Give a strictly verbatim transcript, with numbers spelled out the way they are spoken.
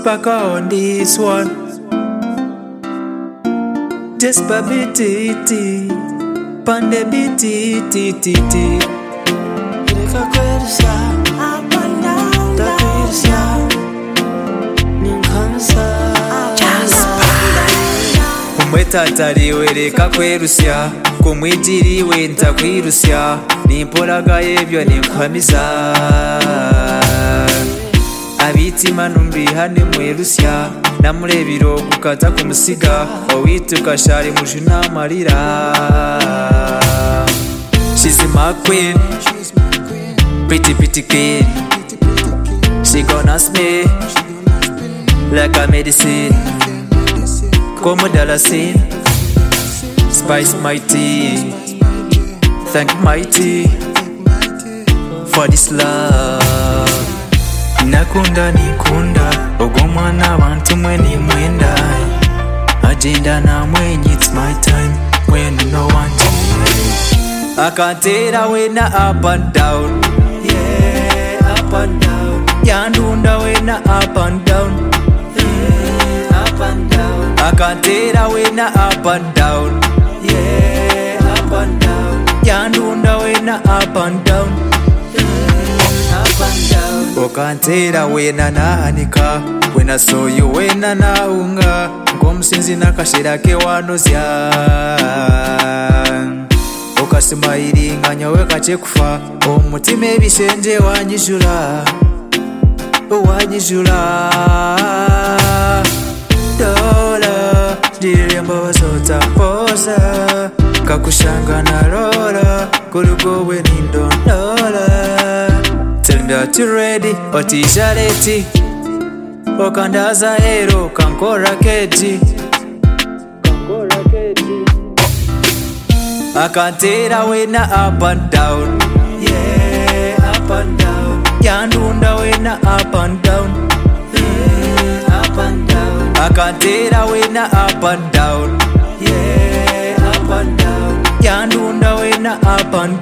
Spaka on this one. Despabititi, pande biti ti ti ti. Ireka kwerusya, takwirusya, ninkansa. Umwetatariwe reka kwerusya, kumwijiriwe ntakwirusya, nimporagaye ebyo ninkwamiza. Abitima numbihane mwerusya, namurebiro gukata kumusiga, owituka shari mujuna marira. She's my queen, pretty pretty queen. She gonna smell like a medicine, como dalasin. Spice my tea, thank my tea for this love. Nakunda nikunda, ogomwana abantu mwe ni mwenda. Agenda na mwenye, it's my time when no one to. I can't tell her when I up and down. Yeah, up and down. Yandunda when I up and down. Yeah, up and down. I can't tell her when I up and down. Yeah, up and down. Yandunda when I up and down. Okantera wena nahanika, wena soyo wena naunga, ng'omusinzi nakashera ke wanozya. Okasimayiringa nyawe kachekufa, omutima ebishenje wanyijula, wanyijula. Dola diremba bazota poza, kakushanga na rola, kulugo we nindondola. Tell me that you're ready, otisha leti, okandaza ero, kankora keti. Akantera wena up and down. Yeah, up and down. Yandunda wena up and down. Yeah, up and down. Akantera wena up and down. Yeah, up and down. Yandunda wena up and down.